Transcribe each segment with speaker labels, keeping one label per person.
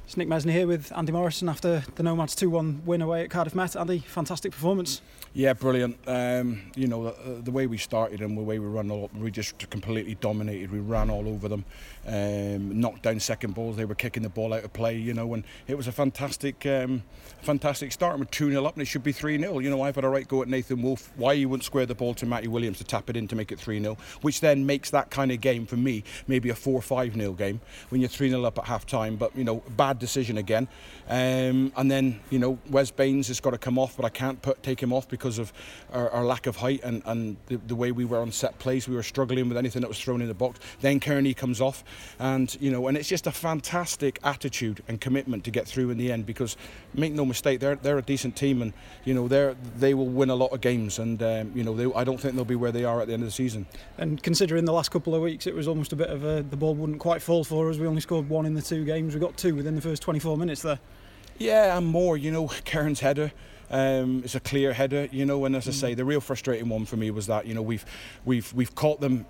Speaker 1: It's Nick Mesney here with Andy Morrison after the Nomads 2-1 win away at Cardiff Met. Andy, fantastic performance.
Speaker 2: Yeah, brilliant. The way we started and the way we ran, we just completely dominated. We ran all over them, knocked down second balls. They were kicking the ball out of play, and it was a fantastic start. We're 2-0 up and it should be 3-0. I've had a right go at Nathan Wolfe. Why he wouldn't square the ball to Matty Williams to tap it in to make it 3-0, which then makes that kind of game for me maybe a 4-5-0 game when you're 3-0 up at half time. But bad decision again. And then Wes Baines has got to come off, but I can't take him off because of our lack of height and the way we were on set plays. We were struggling with anything that was thrown in the box. Then Kearney comes off, and it's just a fantastic attitude and commitment to get through in the end, because make no mistake, they're a decent team, and they will win a lot of games, and I don't think they'll be where they are at the end of the season. And
Speaker 1: considering the last couple of weeks it was almost a bit of the ball wouldn't quite fall for us. We only scored one in the 2 games. We got 2 within the first 24 minutes there.
Speaker 2: Yeah, and more. Kieran's header. It's a clear header, and as I say, the real frustrating one for me was that we've caught them,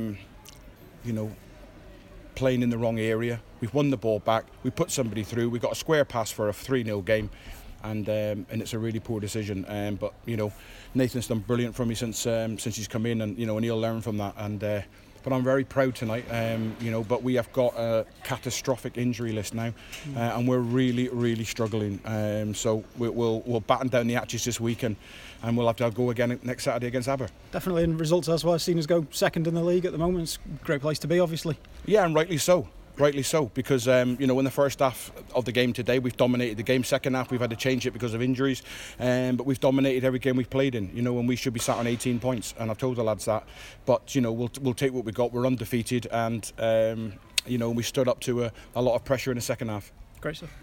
Speaker 2: playing in the wrong area. We've won the ball back. We put somebody through. We got a square pass for a 3-0 game, and it's a really poor decision. But Nathan's done brilliant for me since he's come in, and and he'll learn from that. And but I'm very proud tonight, but we have got a catastrophic injury list now, and we're really, really struggling. So we'll batten down the hatches this week, and we'll have to go again next Saturday against Aber.
Speaker 1: Definitely, and results as well. Seen us go second in the league at the moment. It's a great place to be, obviously.
Speaker 2: Yeah, and rightly so. Rightly so, because in the first half of the game today we've dominated the game. Second half we've had to change it because of injuries, but we've dominated every game we've played in. And we should be sat on 18 points, and I've told the lads that. But we'll take what we got. We're undefeated, and we stood up to a lot of pressure in the second half.
Speaker 1: Great stuff.